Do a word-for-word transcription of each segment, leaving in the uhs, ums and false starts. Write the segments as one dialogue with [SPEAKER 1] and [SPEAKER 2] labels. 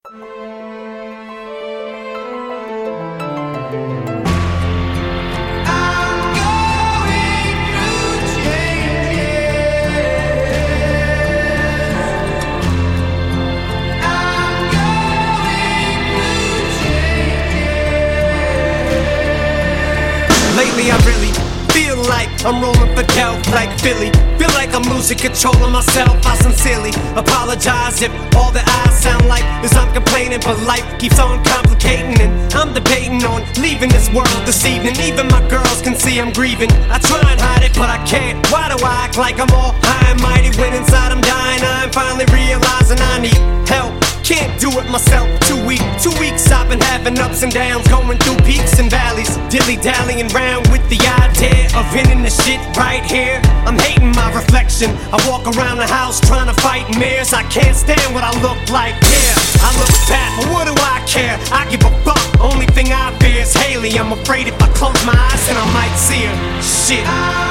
[SPEAKER 1] Lately I really feel like I'm rolling for kelp like Philly. Feel like I'm losing control of myself. I sincerely apologize if all that I sound like is I'm complaining, but life keeps on complicating, and I'm debating on leaving this world this evening. Even my girls can see I'm grieving. I try and hide it, but I can't. Why do I act like I'm all high and mighty when inside I'm dying? I'm finally realizing I need help. Can't do it myself, too weak. Two weeks I've been having ups and downs, going through peaks and valleys, dilly-dallying around with the idea of ending the shit right here. I'm hating my reflection. I walk around the house trying to fight mirrors. I can't stand what I look like. Yeah, I look fat, but what do I care? I give a fuck. Only thing I fear is Haley. I'm afraid if I close my eyes then I might see her. Shit.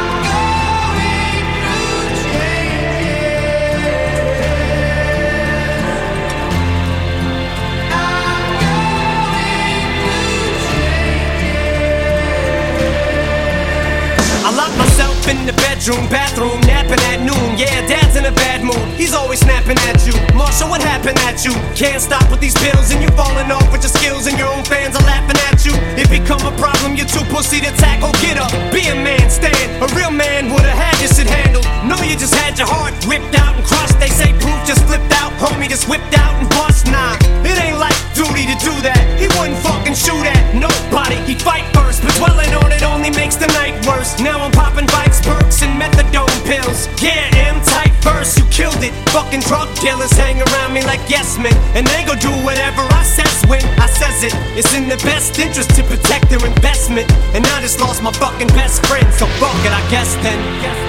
[SPEAKER 1] I lock myself in the bedroom, bathroom, napping at noon. Yeah, Dad's in a bad mood, he's always snapping at you. Marshall, what happened at you? Can't stop with these pills and you falling off with your skills, and your own fans are laughing at you. It become a problem, you're too pussy to tackle. Get up, be a man, stand. A real man would've had this shit handled. No, you just had your heart ripped out and crushed. They say proof just flipped out, homie just whipped out and bust. Nah, it ain't like duty to do that. He wouldn't fucking shoot at nobody, he'd fight first, but dwelling on it only makes the night worse. Now I'm popping bikes, perks, and methadone pills. Yeah, M-type verse, you killed it. Fucking drug dealers hang around me like yes men, and they gon' do whatever I says when I says it. It's in their best interest to protect their investment, and I just lost my fucking best friend, so fuck it, I guess then.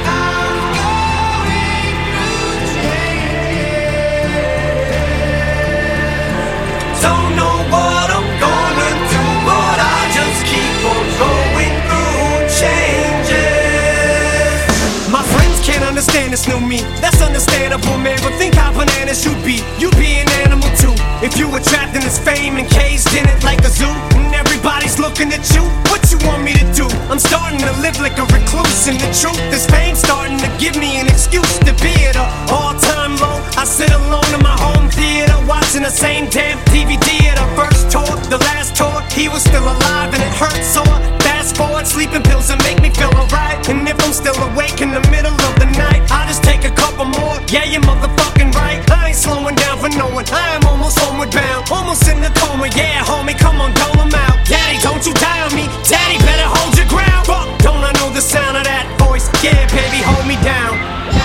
[SPEAKER 1] Don't know what I'm gonna do, but I just keep on going through changes. My friends can't understand this new me, that's understandable, man. But think how bananas you'd be, you'd be an animal too, if you were trapped in this fame and caged in it like a zoo, and everybody's looking at you. What you want me to do? I'm starting to live like a recluse, and the truth is fame's starting to give me an excuse to be at a all-time low. I sit alone in my home theater, watching the same damn D V D at our first tour, the last tour. He was still alive and it hurt sore. Fast forward, sleeping pills that make me feel alright, and if I'm still awake in the middle of the night, I'll just take a couple more. Yeah, you're motherfucking right, I ain't slowing down for no one. I am almost homeward bound, almost in the coma. Yeah, homie, come on, dole 'em out. Daddy, don't you die on me. Daddy, better hold your ground. Fuck, don't I know the sound of that voice? Yeah, baby, hold me down.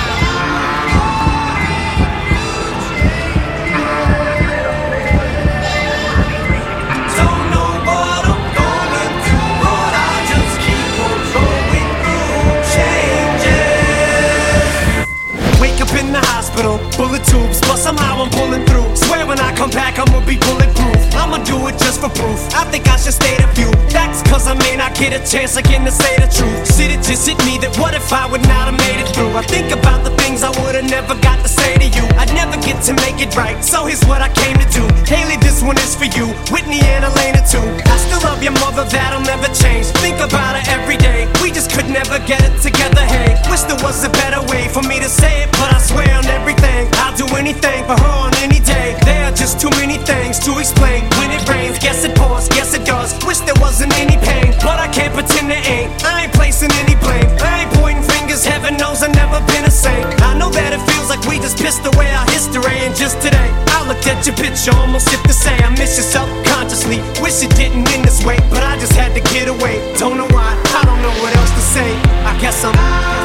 [SPEAKER 1] Bullet tubes, but somehow I'm pulling through. Swear when I come back I'ma be bulletproof. I'ma do it just for proof. I think I should state a few facts, cause I may not get a chance again to say the truth. Shit, it just hit me that what if I would not have made it through? I think about the things I would've never got to say to you. I'd never get to make it right, so here's what I came to do. Haley, this one is for you, Whitney and Elena too. I still love your mother, that'll never change. Think about her every day, we just could never get it together. Hey, wish there was a better way for me to say it, but I swear on everything I'll do anything for her on any day. There are just too many things to explain. When it rains, guess it pours, guess it does. Wish there wasn't any pain, but I can't pretend there ain't. I ain't placing any blame, I ain't pointing fingers. Heaven knows I've never been a saint. I know that it feels like we just pissed away our history, and just today I looked at your picture, almost hit to say I miss you subconsciously. Wish it didn't end this way, but I just had to get away. Don't know why, I don't know what else to say. I guess I'm